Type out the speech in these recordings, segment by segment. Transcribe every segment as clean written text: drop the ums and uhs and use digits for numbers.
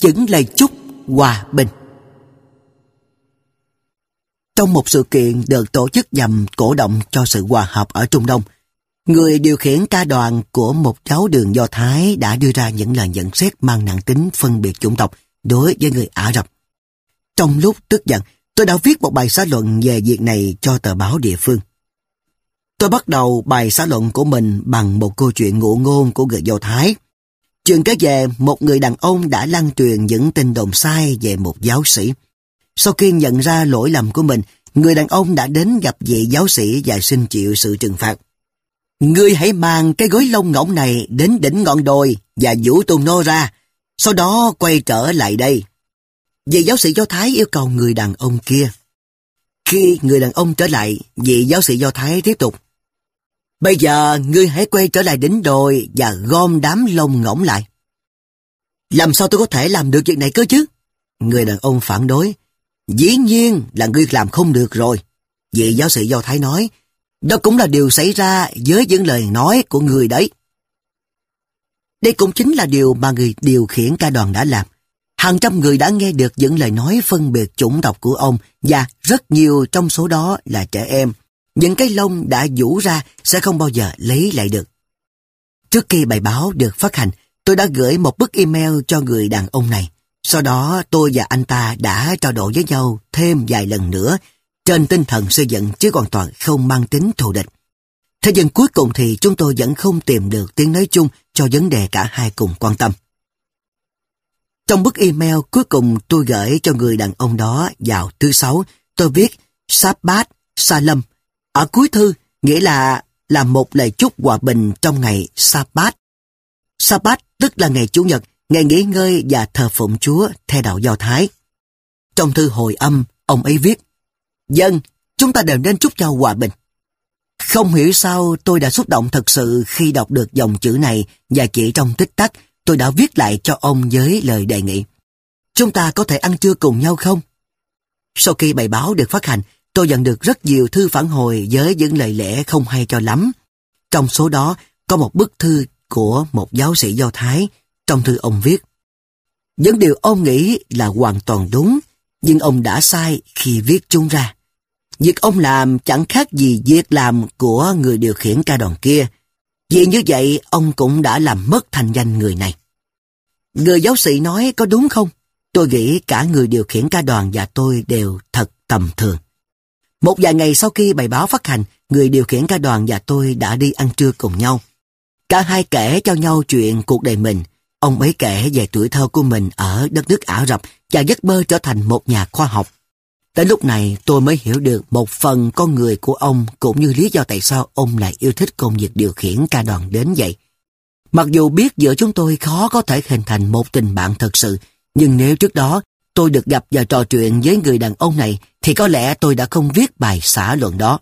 Những lời chúc hòa bình. Trong một sự kiện được tổ chức nhằm cổ động cho sự hòa hợp ở Trung Đông, người điều khiển ca đoàn của một giáo đường Do Thái đã đưa ra những lời nhận xét mang nặng tính phân biệt chủng tộc đối với người Ả Rập. Trong lúc tức giận, tôi đã viết một bài xã luận về việc này cho tờ báo địa phương. Tôi bắt đầu bài xã luận của mình bằng một câu chuyện ngụ ngôn của người Do Thái. Chuyện kể về một người đàn ông đã lan truyền những tin đồn sai về một giáo sĩ. Sau khi nhận ra lỗi lầm của mình, người đàn ông đã đến gặp vị giáo sĩ và xin chịu sự trừng phạt. Ngươi hãy mang cái gối lông ngỗng này đến đỉnh ngọn đồi và giũ tung nó ra, sau đó quay trở lại đây. Vị giáo sĩ Do Thái yêu cầu người đàn ông kia. Khi người đàn ông trở lại, vị giáo sĩ Do Thái tiếp tục. Bây giờ ngươi hãy quay trở lại đỉnh đồi và gom đám lông ngỗng lại. Làm sao tôi có thể làm được việc này cơ chứ? Người đàn ông phản đối. Dĩ nhiên là ngươi làm không được rồi. Vị giáo sĩ Do Thái nói. Đó cũng là điều xảy ra với những lời nói của người đấy. Đây cũng chính là điều mà người điều khiển ca đoàn đã làm. Hàng trăm người đã nghe được những lời nói phân biệt chủng tộc của ông và rất nhiều trong số đó là trẻ em. Những cái lông đã vũ ra sẽ không bao giờ lấy lại được. Trước khi bài báo được phát hành, tôi đã gửi một bức email cho người đàn ông này. Sau đó tôi và anh ta đã trao đổi với nhau thêm vài lần nữa trên tinh thần xây dựng chứ hoàn toàn không mang tính thù địch. Thế nhưng cuối cùng thì chúng tôi vẫn không tìm được tiếng nói chung cho vấn đề cả hai cùng quan tâm. Trong bức email cuối cùng tôi gửi cho người đàn ông đó vào thứ Sáu, tôi viết Shabbat Shalom. Ở cuối thư nghĩa là một lời chúc hòa bình trong ngày Shabbat. Shabbat tức là ngày Chủ nhật, ngày nghỉ ngơi và thờ phụng Chúa theo đạo Do Thái. Trong thư hồi âm, ông ấy viết, Dân, chúng ta đều nên chúc nhau hòa bình. Không hiểu sao tôi đã xúc động thật sự khi đọc được dòng chữ này và chỉ trong tích tắc tôi đã viết lại cho ông với lời đề nghị. Chúng ta có thể ăn trưa cùng nhau không? Sau khi bài báo được phát hành, tôi nhận được rất nhiều thư phản hồi với những lời lẽ không hay cho lắm. Trong số đó có một bức thư của một giáo sĩ Do Thái. Trong thư ông viết, những điều ông nghĩ là hoàn toàn đúng, nhưng ông đã sai khi viết chúng ra. Việc ông làm chẳng khác gì việc làm của người điều khiển ca đoàn kia. Vì như vậy, ông cũng đã làm mất thành danh người này. Người giáo sĩ nói có đúng không? Tôi nghĩ cả người điều khiển ca đoàn và tôi đều thật tầm thường. Một vài ngày sau khi bài báo phát hành, người điều khiển ca đoàn và tôi đã đi ăn trưa cùng nhau. Cả hai kể cho nhau chuyện cuộc đời mình. Ông ấy kể về tuổi thơ của mình ở đất nước Ả Rập và giấc mơ trở thành một nhà khoa học. Tới lúc này tôi mới hiểu được một phần con người của ông cũng như lý do tại sao ông lại yêu thích công việc điều khiển ca đoàn đến vậy. Mặc dù biết giữa chúng tôi khó có thể hình thành một tình bạn thật sự, nhưng nếu trước đó tôi được gặp và trò chuyện với người đàn ông này thì có lẽ tôi đã không viết bài xã luận đó.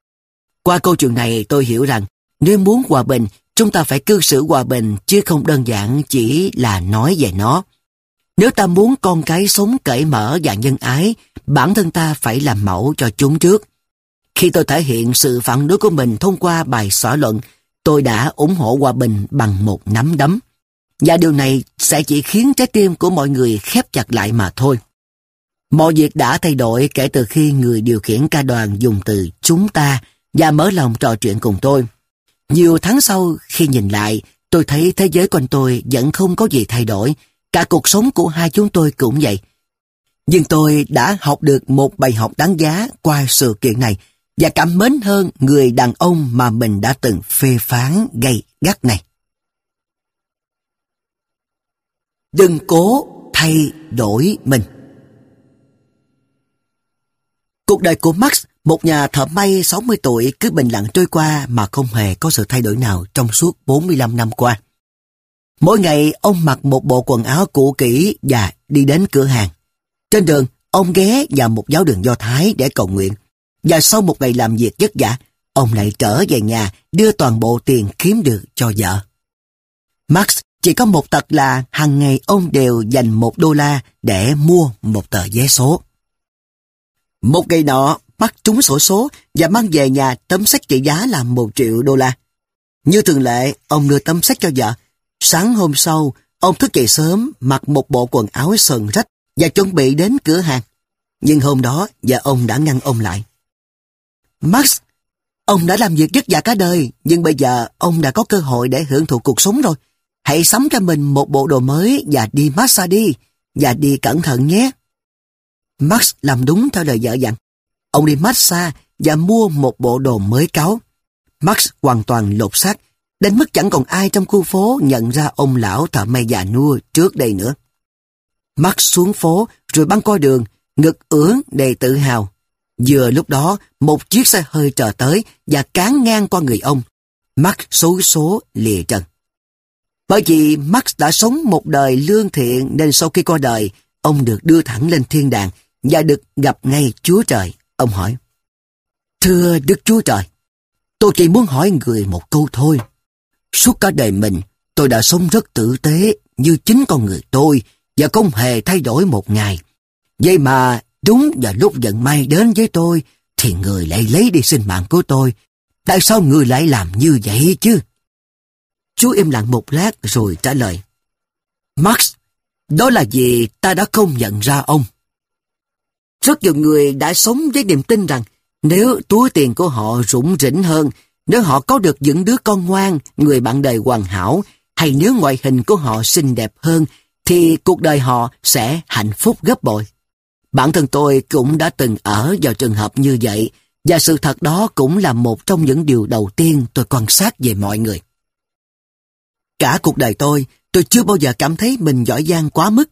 Qua câu chuyện này tôi hiểu rằng nếu muốn hòa bình, chúng ta phải cư xử hòa bình chứ không đơn giản chỉ là nói về nó. Nếu ta muốn con cái sống cởi mở và nhân ái, bản thân ta phải làm mẫu cho chúng trước. Khi tôi thể hiện sự phản đối của mình thông qua bài xã luận, tôi đã ủng hộ hòa bình bằng một nắm đấm. Và điều này sẽ chỉ khiến trái tim của mọi người khép chặt lại mà thôi. Mọi việc đã thay đổi kể từ khi người điều khiển ca đoàn dùng từ chúng ta và mở lòng trò chuyện cùng tôi. Nhiều tháng sau khi nhìn lại, tôi thấy thế giới quanh tôi vẫn không có gì thay đổi. Cả cuộc sống của hai chúng tôi cũng vậy. Nhưng tôi đã học được một bài học đáng giá qua sự kiện này và cảm mến hơn người đàn ông mà mình đã từng phê phán gay gắt này. Đừng cố thay đổi mình. Cuộc đời của Max, một nhà thợ may 60 tuổi, cứ bình lặng trôi qua mà không hề có sự thay đổi nào trong suốt 45 năm qua. Mỗi ngày ông mặc một bộ quần áo cũ kỹ và đi đến cửa hàng. Trên đường, ông ghé vào một giáo đường Do Thái để cầu nguyện. Và sau một ngày làm việc vất vả, ông lại trở về nhà đưa toàn bộ tiền kiếm được cho vợ. Max chỉ có một tật là hàng ngày ông đều dành $1 để mua một tờ vé số. Một ngày nọ, Max trúng xổ số và mang về nhà tấm séc trị giá là $1 triệu. Như thường lệ, ông đưa tấm séc cho vợ. Sáng hôm sau, Ông thức dậy sớm, mặc một bộ quần áo sờn rách và chuẩn bị đến cửa hàng. Nhưng hôm đó, vợ ông đã ngăn ông lại. Max, ông đã làm việc vất vả cả đời, nhưng bây giờ ông đã có cơ hội để hưởng thụ cuộc sống rồi. Hãy sắm cho mình một bộ đồ mới và đi massage đi, và đi cẩn thận nhé. Max làm đúng theo lời vợ dặn. Ông đi massage và mua một bộ đồ mới cáu. Max hoàn toàn lột xác, đến mức chẳng còn ai trong khu phố nhận ra ông lão thợ may già nua trước đây nữa. Max xuống phố rồi băng qua đường, ngực ưỡn đầy tự hào. Vừa lúc đó, một chiếc xe hơi chờ tới và cán ngang qua người ông. Max xối số lìa chân. Bởi vì Max đã sống một đời lương thiện nên sau khi qua đời, ông được đưa thẳng lên thiên đàng và được gặp ngay Chúa Trời. Ông hỏi, thưa Đức Chúa Trời, tôi chỉ muốn hỏi người một câu thôi. Suốt cả đời mình, tôi đã sống rất tử tế như chính con người tôi và không hề thay đổi một ngày. Vậy mà đúng vào lúc vận may đến với tôi thì người lại lấy đi sinh mạng của tôi. Tại sao người lại làm như vậy chứ? Chúa im lặng một lát rồi trả lời, Max, đó là vì ta đã không nhận ra ông. Rất nhiều người đã sống với niềm tin rằng nếu túi tiền của họ rủng rỉnh hơn, nếu họ có được những đứa con ngoan, người bạn đời hoàn hảo, hay nếu ngoại hình của họ xinh đẹp hơn, thì cuộc đời họ sẽ hạnh phúc gấp bội. Bản thân tôi cũng đã từng ở vào trường hợp như vậy, và sự thật đó cũng là một trong những điều đầu tiên tôi quan sát về mọi người. Cả cuộc đời tôi chưa bao giờ cảm thấy mình giỏi giang quá mức.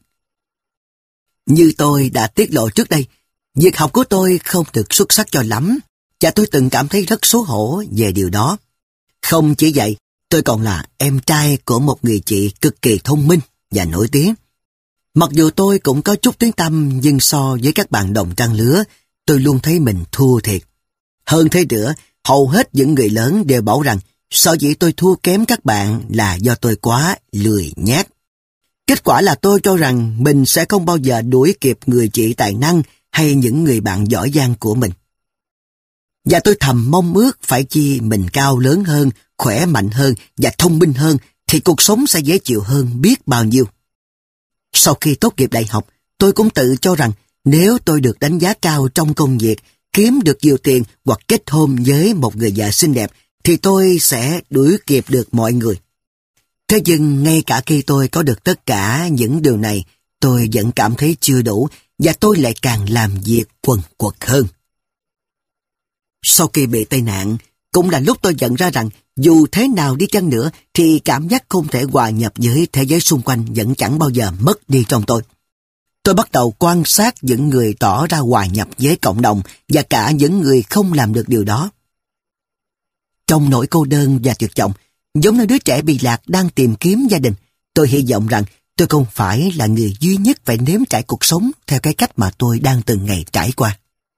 Như tôi đã tiết lộ trước đây, việc học của tôi không được xuất sắc cho lắm, và tôi từng cảm thấy rất xấu hổ về điều đó. Không chỉ vậy, tôi còn là em trai của một người chị cực kỳ thông minh và nổi tiếng. Mặc dù tôi cũng có chút tiếng tăm, nhưng so với các bạn đồng trang lứa, tôi luôn thấy mình thua thiệt. Hơn thế nữa, hầu hết những người lớn đều bảo rằng sở dĩ tôi thua kém các bạn là do tôi quá lười nhác. Kết quả là tôi cho rằng mình sẽ không bao giờ đuổi kịp người chị tài năng hay những người bạn giỏi giang của mình. Và tôi thầm mong ước phải chi mình cao lớn hơn, khỏe mạnh hơn và thông minh hơn thì cuộc sống sẽ dễ chịu hơn biết bao nhiêu. Sau khi tốt nghiệp đại học, tôi cũng tự cho rằng nếu tôi được đánh giá cao trong công việc, kiếm được nhiều tiền hoặc kết hôn với một người vợ xinh đẹp, thì tôi sẽ đuổi kịp được mọi người. Thế nhưng ngay cả khi tôi có được tất cả những điều này, tôi vẫn cảm thấy chưa đủ và tôi lại càng làm việc quần quật hơn. Sau khi bị tai nạn, cũng là lúc tôi nhận ra rằng dù thế nào đi chăng nữa thì cảm giác không thể hòa nhập với thế giới xung quanh vẫn chẳng bao giờ mất đi trong tôi. Tôi bắt đầu quan sát những người tỏ ra hòa nhập với cộng đồng và cả những người không làm được điều đó. Trong nỗi cô đơn và tuyệt vọng, giống như đứa trẻ bị lạc đang tìm kiếm gia đình, tôi hy vọng rằng tôi không phải là người duy nhất phải nếm trải cuộc sống theo cái cách mà tôi đang từng ngày trải qua.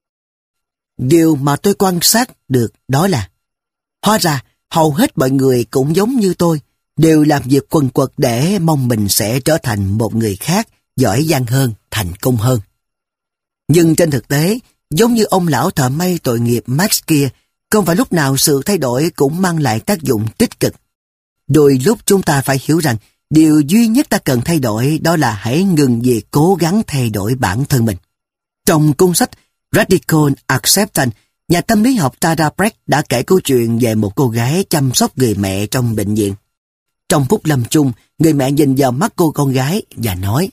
Điều mà tôi quan sát được đó là hóa ra hầu hết mọi người cũng giống như tôi, đều làm việc quần quật để mong mình sẽ trở thành một người khác, giỏi giang hơn, thành công hơn. Nhưng trên thực tế, giống như ông lão thợ may tội nghiệp Max kia, không phải lúc nào sự thay đổi cũng mang lại tác dụng tích cực. Đôi lúc chúng ta phải hiểu rằng điều duy nhất ta cần thay đổi đó là hãy ngừng việc cố gắng thay đổi bản thân mình. Trong cuốn sách Radical Acceptance, nhà tâm lý học Tara Brach đã kể câu chuyện về một cô gái chăm sóc người mẹ trong bệnh viện. Trong phút lâm chung, người mẹ nhìn vào mắt cô con gái và nói: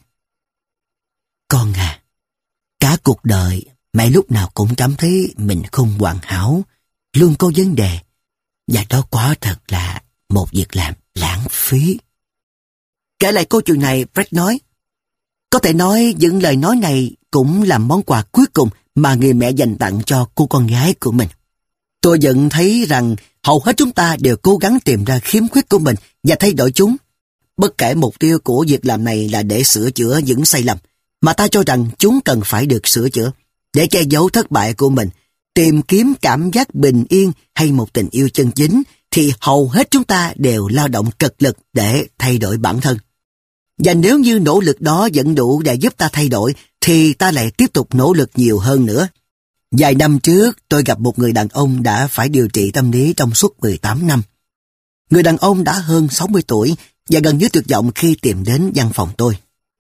"Con à, cả cuộc đời mẹ lúc nào cũng cảm thấy mình không hoàn hảo, luôn có vấn đề, và đó quả thật là một việc làm lãng phí." Kể lại câu chuyện này, Brach nói: "Có thể nói những lời nói này cũng là món quà cuối cùng mà người mẹ dành tặng cho cô con gái của mình. Tôi nhận thấy rằng hầu hết chúng ta đều cố gắng tìm ra khiếm khuyết của mình và thay đổi chúng. Bất kể mục tiêu của việc làm này là để sửa chữa những sai lầm, mà ta cho rằng chúng cần phải được sửa chữa, để che giấu thất bại của mình, tìm kiếm cảm giác bình yên hay một tình yêu chân chính, thì hầu hết chúng ta đều lao động cực lực để thay đổi bản thân. Và nếu như nỗ lực đó vẫn đủ để giúp ta thay đổi, thì ta lại tiếp tục nỗ lực nhiều hơn nữa. Vài năm trước, tôi gặp một người đàn ông đã phải điều trị tâm lý trong suốt 18 năm. Người đàn ông đã hơn 60 tuổi và gần như tuyệt vọng khi tìm đến văn phòng tôi.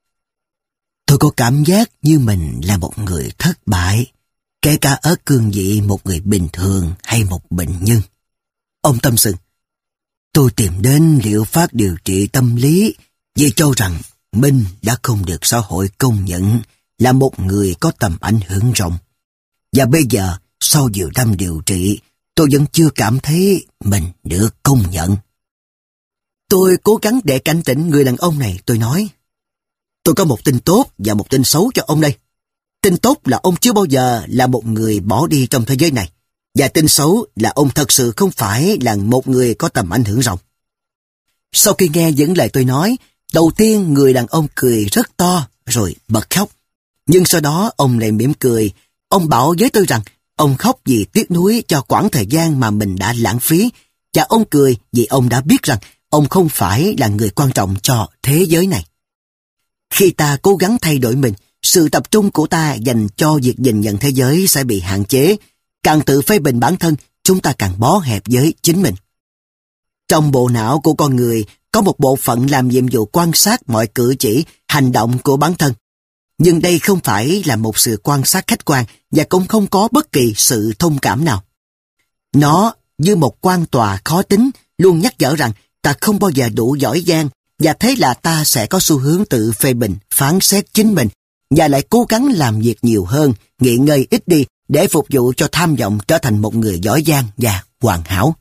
Tôi có cảm giác như mình là một người thất bại, kể cả ở cương vị một người bình thường hay một bệnh nhân. Ông tâm sự, tôi tìm đến liệu pháp điều trị tâm lý vì cho rằng Minh đã không được xã hội công nhận là một người có tầm ảnh hưởng rộng. Và bây giờ, sau nhiều năm điều trị, tôi vẫn chưa cảm thấy mình được công nhận. Tôi cố gắng để cảnh tỉnh người đàn ông này, tôi nói, tôi có một tin tốt và một tin xấu cho ông đây. Tin tốt là ông chưa bao giờ là một người bỏ đi trong thế giới này. Và tin xấu là ông thật sự không phải là một người có tầm ảnh hưởng rộng. Sau khi nghe những lời tôi nói, đầu tiên người đàn ông cười rất to rồi bật khóc. Nhưng sau đó ông lại mỉm cười. Ông bảo với tôi rằng ông khóc vì tiếc nuối cho quãng thời gian mà mình đã lãng phí. Và ông cười vì ông đã biết rằng ông không phải là người quan trọng cho thế giới này. Khi ta cố gắng thay đổi mình, sự tập trung của ta dành cho việc nhìn nhận thế giới sẽ bị hạn chế. Càng tự phê bình bản thân, chúng ta càng bó hẹp với chính mình. Trong bộ não của con người có một bộ phận làm nhiệm vụ quan sát mọi cử chỉ, hành động của bản thân. Nhưng đây không phải là một sự quan sát khách quan và cũng không có bất kỳ sự thông cảm nào. Nó như một quan tòa khó tính luôn nhắc nhở rằng ta không bao giờ đủ giỏi giang và thế là ta sẽ có xu hướng tự phê bình, phán xét chính mình và lại cố gắng làm việc nhiều hơn, nghỉ ngơi ít đi để phục vụ cho tham vọng trở thành một người giỏi giang và hoàn hảo.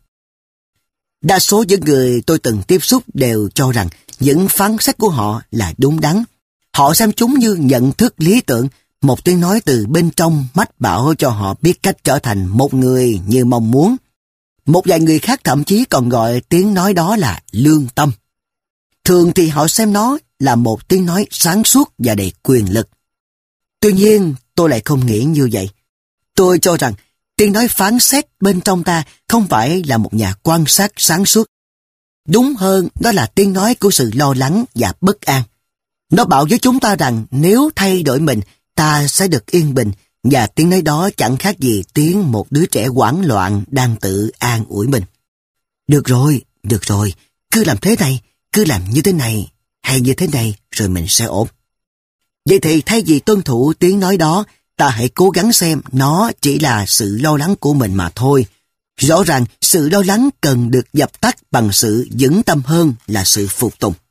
Đa số những người tôi từng tiếp xúc đều cho rằng những phán xét của họ là đúng đắn. Họ xem chúng như nhận thức lý tưởng, một tiếng nói từ bên trong mách bảo cho họ biết cách trở thành một người như mong muốn. Một vài người khác thậm chí còn gọi tiếng nói đó là lương tâm. Thường thì họ xem nó là một tiếng nói sáng suốt và đầy quyền lực. Tuy nhiên, tôi lại không nghĩ như vậy. Tôi cho rằng tiếng nói phán xét bên trong ta không phải là một nhà quan sát sáng suốt. Đúng hơn, đó là tiếng nói của sự lo lắng và bất an. Nó bảo với chúng ta rằng nếu thay đổi mình, ta sẽ được yên bình, và tiếng nói đó chẳng khác gì tiếng một đứa trẻ hoảng loạn đang tự an ủi mình. Được rồi, cứ làm thế này, cứ làm như thế này, hay như thế này, rồi mình sẽ ổn. Vậy thì thay vì tuân thủ tiếng nói đó, ta hãy cố gắng xem nó chỉ là sự lo lắng của mình mà thôi. Rõ ràng sự lo lắng cần được dập tắt bằng sự vững tâm hơn là sự phục tùng.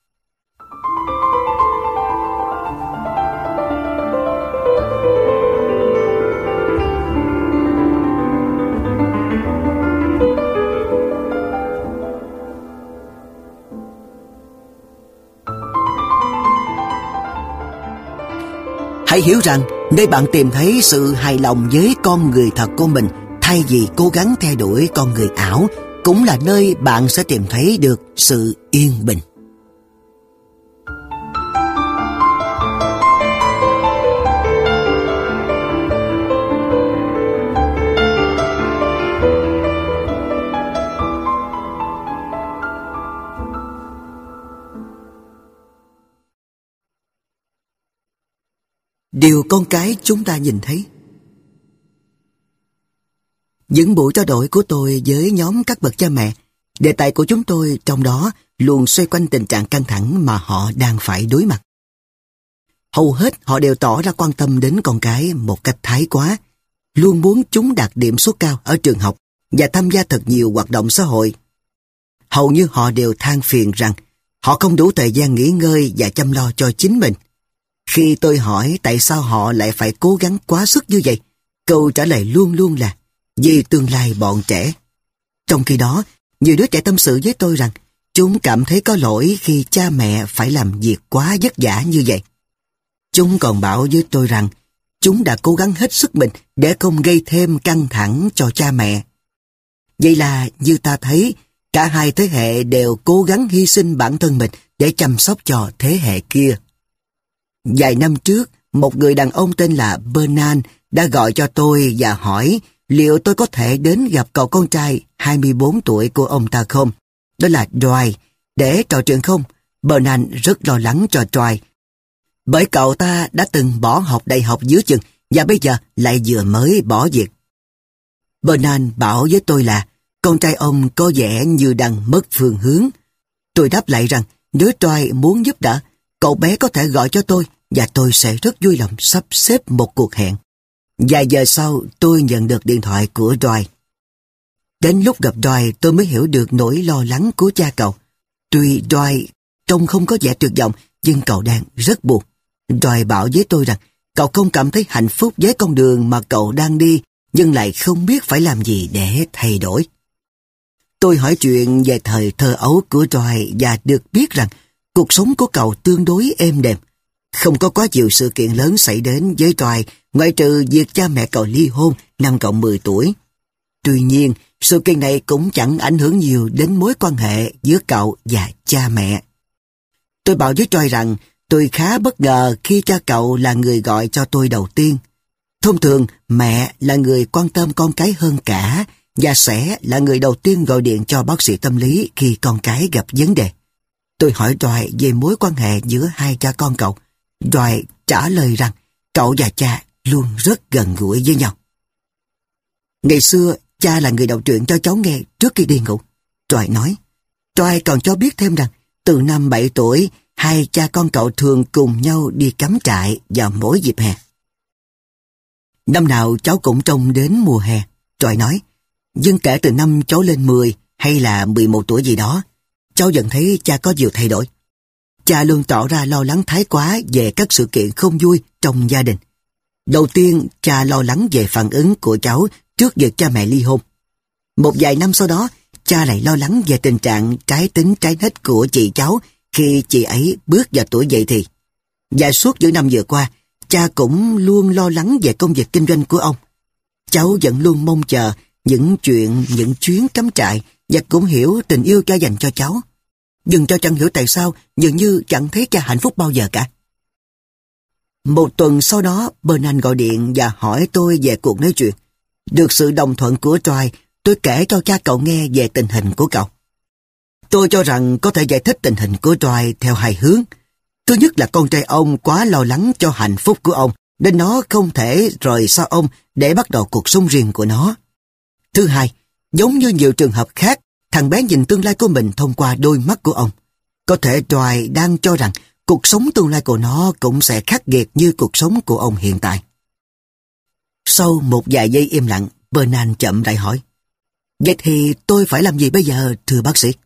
Hãy hiểu rằng nơi bạn tìm thấy sự hài lòng với con người thật của mình thay vì cố gắng theo đuổi con người ảo cũng là nơi bạn sẽ tìm thấy được sự yên bình. Điều con cái chúng ta nhìn thấy. Những buổi trao đổi của tôi với nhóm các bậc cha mẹ, đề tài của chúng tôi trong đó luôn xoay quanh tình trạng căng thẳng mà họ đang phải đối mặt. Hầu hết họ đều tỏ ra quan tâm đến con cái một cách thái quá, luôn muốn chúng đạt điểm số cao ở trường học và tham gia thật nhiều hoạt động xã hội. Hầu như họ đều than phiền rằng họ không đủ thời gian nghỉ ngơi và chăm lo cho chính mình. Khi tôi hỏi tại sao họ lại phải cố gắng quá sức như vậy, câu trả lời luôn luôn là vì tương lai bọn trẻ. Trong khi đó, nhiều đứa trẻ tâm sự với tôi rằng chúng cảm thấy có lỗi khi cha mẹ phải làm việc quá vất vả như vậy. Chúng còn bảo với tôi rằng chúng đã cố gắng hết sức mình để không gây thêm căng thẳng cho cha mẹ. Vậy là như ta thấy, cả hai thế hệ đều cố gắng hy sinh bản thân mình để chăm sóc cho thế hệ kia. Vài năm trước, một người đàn ông tên là Bernard đã gọi cho tôi và hỏi liệu tôi có thể đến gặp cậu con trai 24 tuổi của ông ta không? Đó là Dwight, để trò chuyện không? Bernard rất lo lắng cho Dwight, bởi cậu ta đã từng bỏ học đại học giữa chừng và bây giờ lại vừa mới bỏ việc. Bernard bảo với tôi là con trai ông có vẻ như đang mất phương hướng. Tôi đáp lại rằng Nếu Troy muốn giúp đỡ, cậu bé có thể gọi cho tôi và tôi sẽ rất vui lòng sắp xếp một cuộc hẹn. Vài giờ sau, tôi nhận được điện thoại của Troy. Đến lúc gặp Troy, tôi mới hiểu được nỗi lo lắng của cha cậu. Tuy Troy trông không có vẻ tuyệt vọng, nhưng cậu đang rất buồn. Troy bảo với tôi rằng cậu không cảm thấy hạnh phúc với con đường mà cậu đang đi, nhưng lại không biết phải làm gì để thay đổi. Tôi hỏi chuyện về thời thơ ấu của Troy và được biết rằng cuộc sống của cậu tương đối êm đềm. Không có quá nhiều sự kiện lớn xảy đến với Troy, ngoại trừ việc cha mẹ cậu ly hôn năm cậu 10 tuổi. Tuy nhiên, sự kiện này cũng chẳng ảnh hưởng nhiều đến mối quan hệ giữa cậu và cha mẹ. Tôi bảo với Troy rằng tôi khá bất ngờ khi cha cậu là người gọi cho tôi đầu tiên. Thông thường, mẹ là người quan tâm con cái hơn cả và sẽ là người đầu tiên gọi điện cho bác sĩ tâm lý khi con cái gặp vấn đề. Tôi hỏi Troy về mối quan hệ giữa hai cha con cậu. Troy trả lời rằng cậu và cha luôn rất gần gũi với nhau. Ngày xưa, cha là người đọc truyện cho cháu nghe trước khi đi ngủ. Troy nói. Troy còn cho biết thêm rằng từ năm 7 tuổi, hai cha con cậu thường cùng nhau đi cắm trại vào mỗi dịp hè. Năm nào cháu cũng trông đến mùa hè, Troy nói. Nhưng kể từ năm cháu lên 10 hay là 11 tuổi gì đó, cháu dần thấy cha có nhiều thay đổi. Cha luôn tỏ ra lo lắng thái quá về các sự kiện không vui trong gia đình. Đầu tiên, cha lo lắng về phản ứng của cháu trước việc cha mẹ ly hôn. Một vài năm sau đó, cha lại lo lắng về tình trạng trái tính trái nết của chị cháu khi chị ấy bước vào tuổi dậy thì. Và suốt những năm vừa qua, cha cũng luôn lo lắng về công việc kinh doanh của ông. Cháu vẫn luôn mong chờ những chuyến cắm trại và cũng hiểu tình yêu cha dành cho cháu. Nhưng cháu chẳng hiểu tại sao dường như chẳng thấy cha hạnh phúc bao giờ cả. Một tuần sau đó, Bernard gọi điện và hỏi tôi về cuộc nói chuyện. Được sự đồng thuận của Troy, tôi kể cho cha cậu nghe về tình hình của cậu. Tôi cho rằng có thể giải thích tình hình của Troy theo hai hướng. Thứ nhất là con trai ông quá lo lắng cho hạnh phúc của ông, nên nó không thể rời xa ông để bắt đầu cuộc sống riêng của nó. Thứ hai, giống như nhiều trường hợp khác, thằng bé nhìn tương lai của mình thông qua đôi mắt của ông. Có thể Troy đang cho rằng cuộc sống tương lai của nó cũng sẽ khắc nghiệt như cuộc sống của ông hiện tại. Sau một vài giây im lặng, Bernard chậm rãi hỏi. Vậy thì tôi phải làm gì bây giờ, thưa bác sĩ?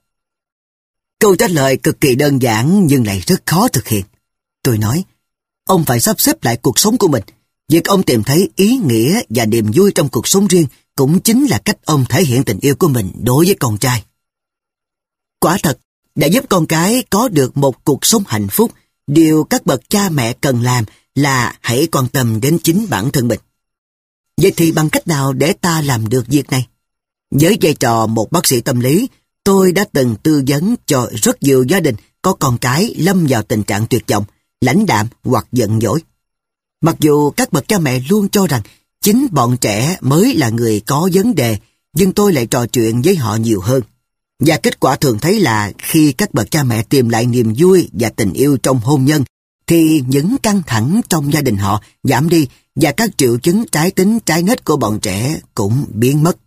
Câu trả lời cực kỳ đơn giản nhưng lại rất khó thực hiện. Tôi nói, ông phải sắp xếp lại cuộc sống của mình. Việc ông tìm thấy ý nghĩa và niềm vui trong cuộc sống riêng cũng chính là cách ông thể hiện tình yêu của mình đối với con trai. Quả thật, để giúp con cái có được một cuộc sống hạnh phúc, điều các bậc cha mẹ cần làm là hãy quan tâm đến chính bản thân mình. Vậy thì bằng cách nào để ta làm được việc này? Với vai trò một bác sĩ tâm lý, tôi đã từng tư vấn cho rất nhiều gia đình có con cái lâm vào tình trạng tuyệt vọng, lãnh đạm hoặc giận dỗi. Mặc dù các bậc cha mẹ luôn cho rằng chính bọn trẻ mới là người có vấn đề, nhưng tôi lại trò chuyện với họ nhiều hơn. Và kết quả thường thấy là khi các bậc cha mẹ tìm lại niềm vui và tình yêu trong hôn nhân, thì những căng thẳng trong gia đình họ giảm đi và các triệu chứng trái tính trái nết của bọn trẻ cũng biến mất.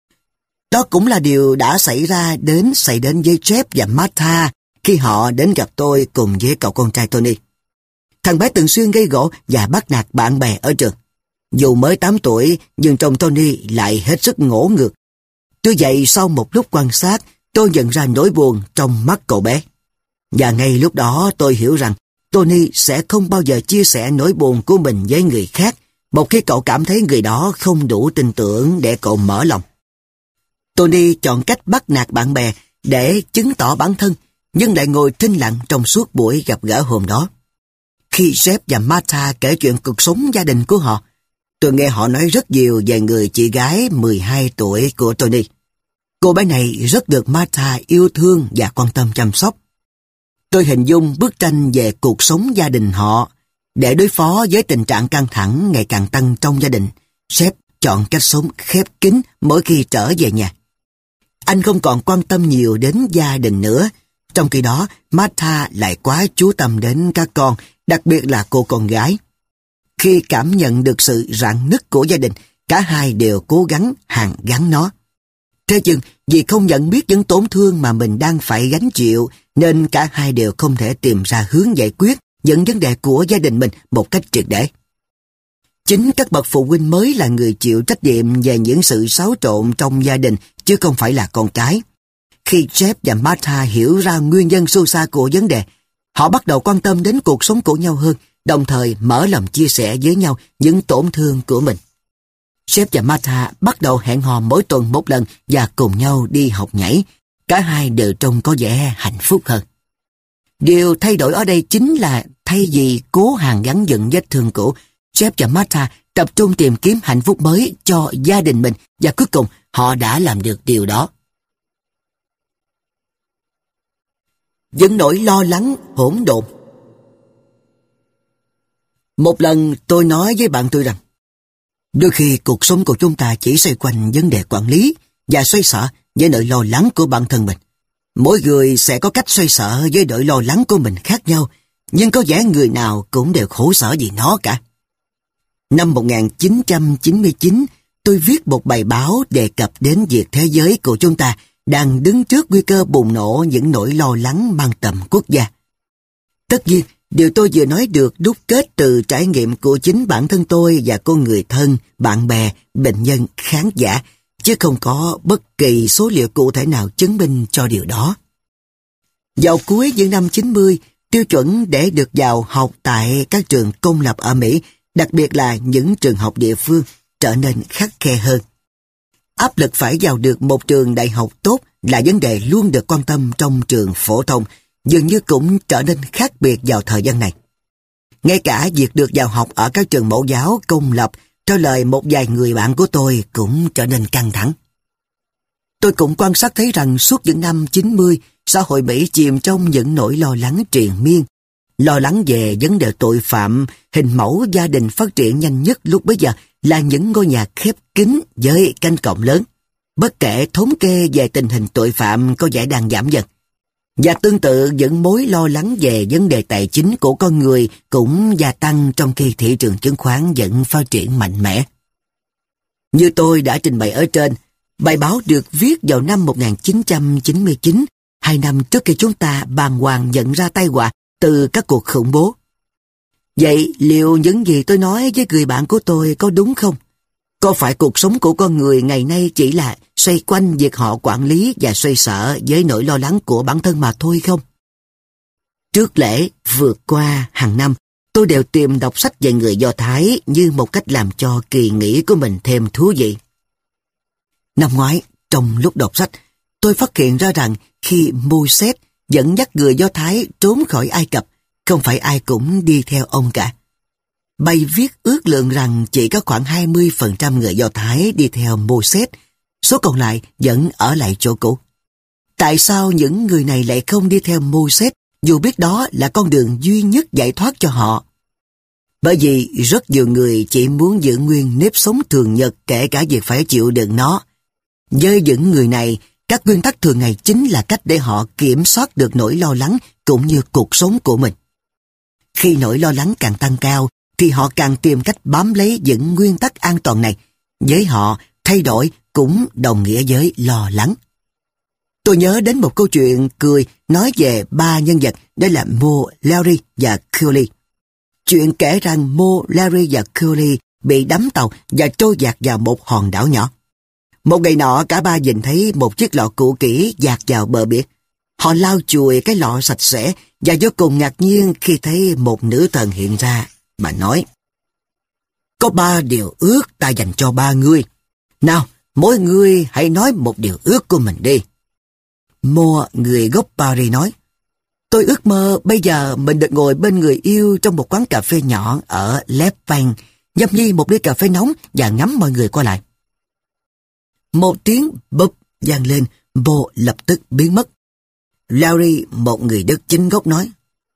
Đó cũng là điều đã xảy đến với Jeff và Martha khi họ đến gặp tôi cùng với cậu con trai Tony. Thằng bé thường xuyên gây gổ và bắt nạt bạn bè ở trường. Dù mới 8 tuổi, nhưng trông Tony lại hết sức ngỗ ngược. Tuy vậy, sau một lúc quan sát, tôi nhận ra nỗi buồn trong mắt cậu bé. Và ngay lúc đó tôi hiểu rằng Tony sẽ không bao giờ chia sẻ nỗi buồn của mình với người khác, một khi cậu cảm thấy người đó không đủ tin tưởng để cậu mở lòng. Tony chọn cách bắt nạt bạn bè để chứng tỏ bản thân, nhưng lại ngồi thinh lặng trong suốt buổi gặp gỡ hôm đó. Khi Jeff và Martha kể chuyện cuộc sống gia đình của họ, tôi nghe họ nói rất nhiều về người chị gái 12 tuổi của Tony. Cô bé này rất được Martha yêu thương và quan tâm chăm sóc. Tôi hình dung bức tranh về cuộc sống gia đình họ. Để đối phó với tình trạng căng thẳng ngày càng tăng trong gia đình, Jeff chọn cách sống khép kín mỗi khi trở về nhà. Anh không còn quan tâm nhiều đến gia đình nữa. Trong khi đó, Martha lại quá chú tâm đến các con, đặc biệt là cô con gái. Khi cảm nhận được sự rạn nứt của gia đình, cả hai đều cố gắng hàn gắn nó. Thế nhưng vì không nhận biết những tổn thương mà mình đang phải gánh chịu, nên cả hai đều không thể tìm ra hướng giải quyết những vấn đề của gia đình mình một cách triệt để. Chính các bậc phụ huynh mới là người chịu trách nhiệm về những sự xáo trộn trong gia đình, chứ không phải là con cái. Khi Jeff và Martha hiểu ra nguyên nhân sâu xa của vấn đề, họ bắt đầu quan tâm đến cuộc sống của nhau hơn, đồng thời mở lòng chia sẻ với nhau những tổn thương của mình. Jeff và Martha bắt đầu hẹn hò mỗi tuần một lần và cùng nhau đi học nhảy. Cả hai đều trông có vẻ hạnh phúc hơn. Điều thay đổi ở đây chính là thay vì cố hàn gắn dựng vết thương cũ, Jeff và Martha tập trung tìm kiếm hạnh phúc mới cho gia đình mình, và cuối cùng họ đã làm được điều đó. Những nỗi lo lắng hỗn độn. Một lần tôi nói với bạn tôi rằng, đôi khi cuộc sống của chúng ta chỉ xoay quanh vấn đề quản lý và xoay sở với nỗi lo lắng của bản thân mình. Mỗi người sẽ có cách xoay sở với nỗi lo lắng của mình khác nhau, nhưng có vẻ người nào cũng đều khổ sở vì nó cả. Năm 1999, tôi viết một bài báo đề cập đến việc thế giới của chúng ta đang đứng trước nguy cơ bùng nổ những nỗi lo lắng mang tầm quốc gia. Tất nhiên, điều tôi vừa nói được đúc kết từ trải nghiệm của chính bản thân tôi và cô người thân, bạn bè, bệnh nhân, khán giả, chứ không có bất kỳ số liệu cụ thể nào chứng minh cho điều đó. Vào cuối những năm 90, tiêu chuẩn để được vào học tại các trường công lập ở Mỹ, đặc biệt là những trường học địa phương, trở nên khắt khe hơn. Áp lực phải vào được một trường đại học tốt là vấn đề luôn được quan tâm trong trường phổ thông, dường như cũng trở nên khác biệt vào thời gian này. Ngay cả việc được vào học ở các trường mẫu giáo công lập, theo lời một vài người bạn của tôi, cũng trở nên căng thẳng. Tôi cũng quan sát thấy rằng suốt những năm 90, xã hội Mỹ chìm trong những nỗi lo lắng triền miên. Lo lắng về vấn đề tội phạm, hình mẫu gia đình phát triển nhanh nhất lúc bấy giờ là những ngôi nhà khép kín với cánh cổng lớn. Bất kể thống kê về tình hình tội phạm có vẻ đang giảm dần. Và tương tự những mối lo lắng về vấn đề tài chính của con người cũng gia tăng trong khi thị trường chứng khoán vẫn phát triển mạnh mẽ. Như tôi đã trình bày ở trên, bài báo được viết vào năm 1999, 2 năm trước khi chúng ta bàng hoàng nhận ra tai họa từ các cuộc khủng bố. Vậy liệu những gì tôi nói với người bạn của tôi có đúng không? Có phải cuộc sống của con người ngày nay chỉ là xoay quanh việc họ quản lý và xoay sở với nỗi lo lắng của bản thân mà thôi không? Trước lễ vượt qua hàng năm, tôi đều tìm đọc sách về người Do Thái như một cách làm cho kỳ nghỉ của mình thêm thú vị. Năm ngoái, trong lúc đọc sách, tôi phát hiện ra rằng khi Moses dẫn dắt người Do Thái trốn khỏi Ai Cập, không phải ai cũng đi theo ông cả. Bài viết ước lượng rằng chỉ có khoảng 20% người Do Thái đi theo Moses, số còn lại vẫn ở lại chỗ cũ. Tại sao những người này lại không đi theo Moses, dù biết đó là con đường duy nhất giải thoát cho họ? Bởi vì rất nhiều người chỉ muốn giữ nguyên nếp sống thường nhật, kể cả việc phải chịu đựng nó. Với những người này, các nguyên tắc thường ngày chính là cách để họ kiểm soát được nỗi lo lắng cũng như cuộc sống của mình. Khi nỗi lo lắng càng tăng cao, thì họ càng tìm cách bám lấy những nguyên tắc an toàn này. Với họ, thay đổi cũng đồng nghĩa với lo lắng. Tôi nhớ đến một câu chuyện cười nói về 3 nhân vật, đó là Mo, Larry và Curly. Chuyện kể rằng Mo, Larry và Curly bị đắm tàu và trôi dạt vào một hòn đảo nhỏ. Một ngày nọ, cả ba nhìn thấy một chiếc lọ cũ kỹ dạt vào bờ biển. Họ lau chùi cái lọ sạch sẽ và vô cùng ngạc nhiên khi thấy một nữ thần hiện ra. Bà nói, có 3 điều ước ta dành cho 3 người. Nào, mỗi người hãy nói một điều ước của mình đi. Mo, người gốc Paris nói, tôi ước mơ bây giờ mình được ngồi bên người yêu trong một quán cà phê nhỏ ở Le Pen, nhâm nhi một ly cà phê nóng và ngắm mọi người qua lại. Một tiếng bụp vang lên, Mo lập tức biến mất. Larry, một người Đức chính gốc nói,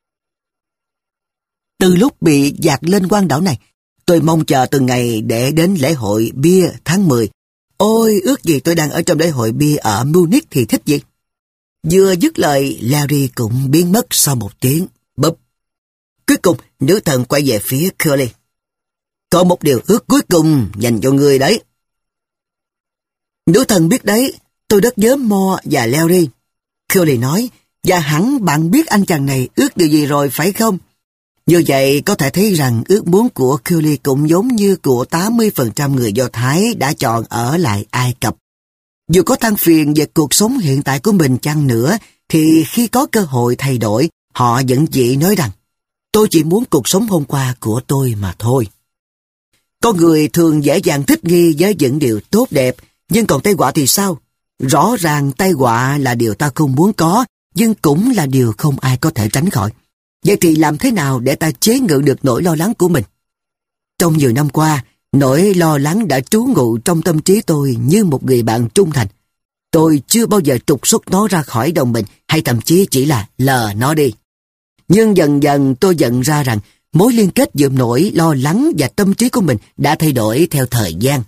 từ lúc bị dạt lên quang đảo này, tôi mong chờ từng ngày để đến lễ hội bia tháng 10. Ôi, ước gì tôi đang ở trong lễ hội bia ở Munich thì thích gì. Vừa dứt lời, Larry cũng biến mất sau một tiếng bụp. Cuối cùng, nữ thần quay về phía Curly. Có một điều ước cuối cùng dành cho người đấy. Nữ thần biết đấy, Tôi rất nhớ Mo và Larry. Curly nói, và hẳn bạn biết anh chàng này ước điều gì rồi phải không? Như vậy có thể thấy rằng ước muốn của Curly cũng giống như của 80% người Do Thái đã chọn ở lại Ai Cập. Dù có than phiền về cuộc sống hiện tại của mình chăng nữa, thì khi có cơ hội thay đổi, họ vẫn chỉ nói rằng, tôi chỉ muốn cuộc sống hôm qua của tôi mà thôi. Con người thường dễ dàng thích nghi với những điều tốt đẹp, nhưng còn tai họa thì sao? Rõ ràng tai họa là điều ta không muốn có, nhưng cũng là điều không ai có thể tránh khỏi. Vậy thì làm thế nào để ta chế ngự được nỗi lo lắng của mình? Trong nhiều năm qua, nỗi lo lắng đã trú ngụ trong tâm trí tôi như một người bạn trung thành. Tôi chưa bao giờ trục xuất nó ra khỏi đầu mình hay thậm chí chỉ là lờ nó đi. Nhưng dần dần tôi nhận ra rằng mối liên kết giữa nỗi lo lắng và tâm trí của mình đã thay đổi theo thời gian.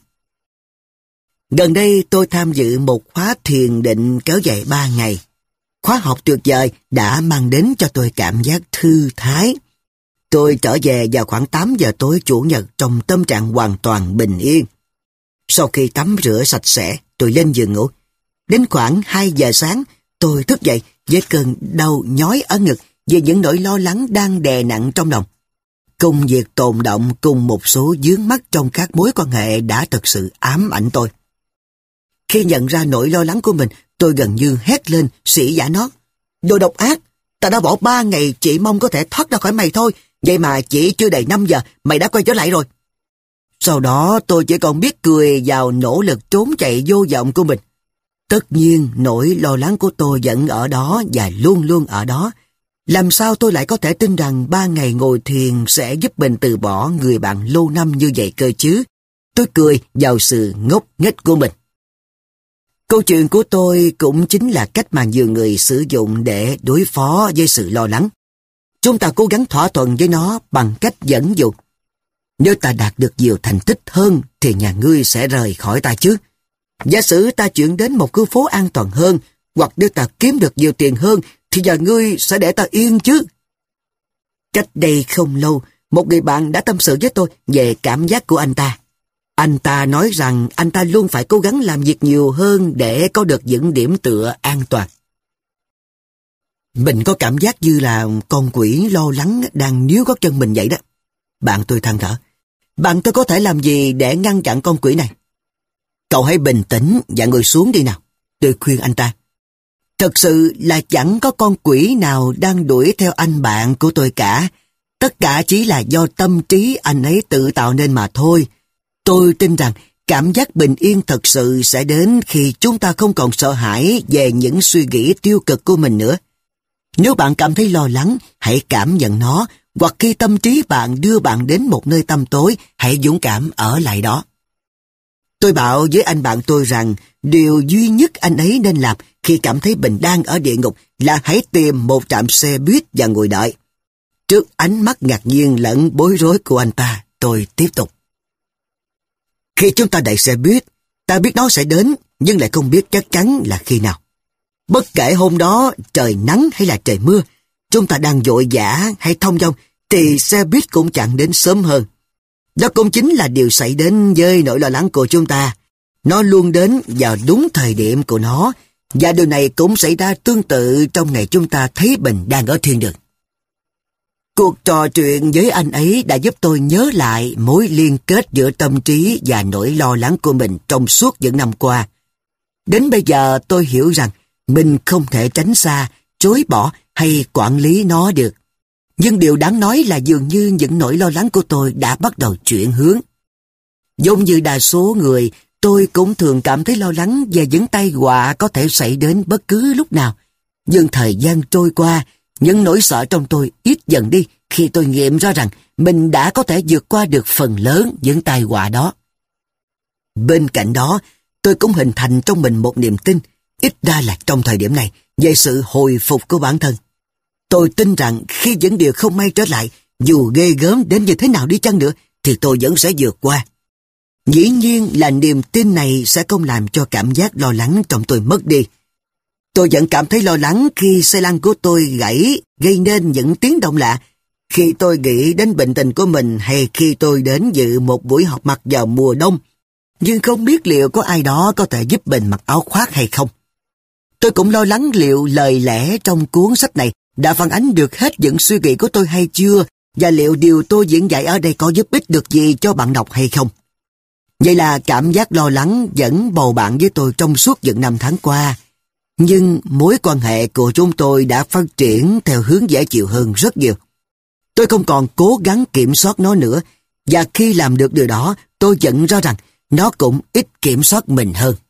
Gần đây tôi tham dự một khóa thiền định kéo dài 3 ngày. Khóa học tuyệt vời đã mang đến cho tôi cảm giác thư thái. Tôi trở về vào khoảng 8 giờ tối Chủ nhật trong tâm trạng hoàn toàn bình yên. Sau khi tắm rửa sạch sẽ, tôi lên giường ngủ. Đến khoảng 2 giờ sáng, tôi thức dậy với cơn đau nhói ở ngực vì những nỗi lo lắng đang đè nặng trong lòng. Công việc tồn động cùng một số vướng mắc trong các mối quan hệ đã thực sự ám ảnh tôi. Khi nhận ra nỗi lo lắng của mình, tôi gần như hét lên sỉ vả nó. Đồ độc ác, ta đã bỏ 3 ngày chỉ mong có thể thoát ra khỏi mày thôi, vậy mà chỉ chưa đầy 5 giờ mày đã quay trở lại rồi. Sau đó tôi chỉ còn biết cười vào nỗ lực trốn chạy vô vọng của mình. Tất nhiên nỗi lo lắng của tôi vẫn ở đó và luôn luôn ở đó. Làm sao tôi lại có thể tin rằng 3 ngày ngồi thiền sẽ giúp mình từ bỏ người bạn lâu năm như vậy cơ chứ? Tôi cười vào sự ngốc nghếch của mình. Câu chuyện của tôi cũng chính là cách mà nhiều người sử dụng để đối phó với sự lo lắng. Chúng ta cố gắng thỏa thuận với nó bằng cách dẫn dụ. Nếu ta đạt được nhiều thành tích hơn thì nhà ngươi sẽ rời khỏi ta chứ. Giả sử ta chuyển đến một khu phố an toàn hơn, hoặc nếu ta kiếm được nhiều tiền hơn thì nhà ngươi sẽ để ta yên chứ. Cách đây không lâu, một người bạn đã tâm sự với tôi về cảm giác của anh ta. Anh ta nói rằng anh ta luôn phải cố gắng làm việc nhiều hơn để có được những điểm tựa an toàn. Mình có cảm giác như là con quỷ lo lắng đang níu gót chân mình vậy đó. Bạn tôi than thở. Bạn tôi có thể làm gì để ngăn chặn con quỷ này? Cậu hãy bình tĩnh và ngồi xuống đi nào, tôi khuyên anh ta. Thật sự là chẳng có con quỷ nào đang đuổi theo anh bạn của tôi cả. Tất cả chỉ là do tâm trí anh ấy tự tạo nên mà thôi. Tôi tin rằng cảm giác bình yên thật sự sẽ đến khi chúng ta không còn sợ hãi về những suy nghĩ tiêu cực của mình nữa. Nếu bạn cảm thấy lo lắng, hãy cảm nhận nó, hoặc khi tâm trí bạn đưa bạn đến một nơi tăm tối, hãy dũng cảm ở lại đó. Tôi bảo với anh bạn tôi rằng điều duy nhất anh ấy nên làm khi cảm thấy mình đang ở địa ngục là hãy tìm một trạm xe buýt và ngồi đợi. Trước ánh mắt ngạc nhiên lẫn bối rối của anh ta, tôi tiếp tục. Khi chúng ta đợi xe buýt, ta biết nó sẽ đến, nhưng lại không biết chắc chắn là khi nào. Bất kể hôm đó trời nắng hay là trời mưa, chúng ta đang vội vã hay thong dong, thì xe buýt cũng chẳng đến sớm hơn. Đó cũng chính là điều xảy đến với nỗi lo lắng của chúng ta. Nó luôn đến vào đúng thời điểm của nó, và điều này cũng xảy ra tương tự trong ngày chúng ta thấy mình đang ở thiên đường. Cuộc trò chuyện với anh ấy đã giúp tôi nhớ lại mối liên kết giữa tâm trí và nỗi lo lắng của mình trong suốt những năm qua. Đến bây giờ tôi hiểu rằng mình không thể tránh xa, chối bỏ hay quản lý nó được. Nhưng điều đáng nói là dường như những nỗi lo lắng của tôi đã bắt đầu chuyển hướng. Giống như đa số người, tôi cũng thường cảm thấy lo lắng về những tai họa có thể xảy đến bất cứ lúc nào. Nhưng thời gian trôi qua, những nỗi sợ trong tôi ít dần đi khi tôi nghiệm ra rằng mình đã có thể vượt qua được phần lớn những tai họa đó. Bên cạnh đó, tôi cũng hình thành trong mình một niềm tin, ít ra là trong thời điểm này, về sự hồi phục của bản thân. Tôi tin rằng khi những điều không may trở lại, dù ghê gớm đến như thế nào đi chăng nữa, thì tôi vẫn sẽ vượt qua. Dĩ nhiên là niềm tin này sẽ không làm cho cảm giác lo lắng trong tôi mất đi. Tôi vẫn cảm thấy lo lắng khi xe lăn của tôi gãy, gây nên những tiếng động lạ. Khi tôi nghĩ đến bệnh tình của mình hay khi tôi đến dự một buổi họp mặt vào mùa đông, nhưng không biết liệu có ai đó có thể giúp mình mặc áo khoác hay không. Tôi cũng lo lắng liệu lời lẽ trong cuốn sách này đã phản ánh được hết những suy nghĩ của tôi hay chưa, và liệu điều tôi diễn giải ở đây có giúp ích được gì cho bạn đọc hay không. Vậy là cảm giác lo lắng vẫn bầu bạn với tôi trong suốt những năm tháng qua. Nhưng mối quan hệ của chúng tôi đã phát triển theo hướng dễ chịu hơn rất nhiều. Tôi không còn cố gắng kiểm soát nó nữa, và khi làm được điều đó, tôi nhận ra rằng nó cũng ít kiểm soát mình hơn.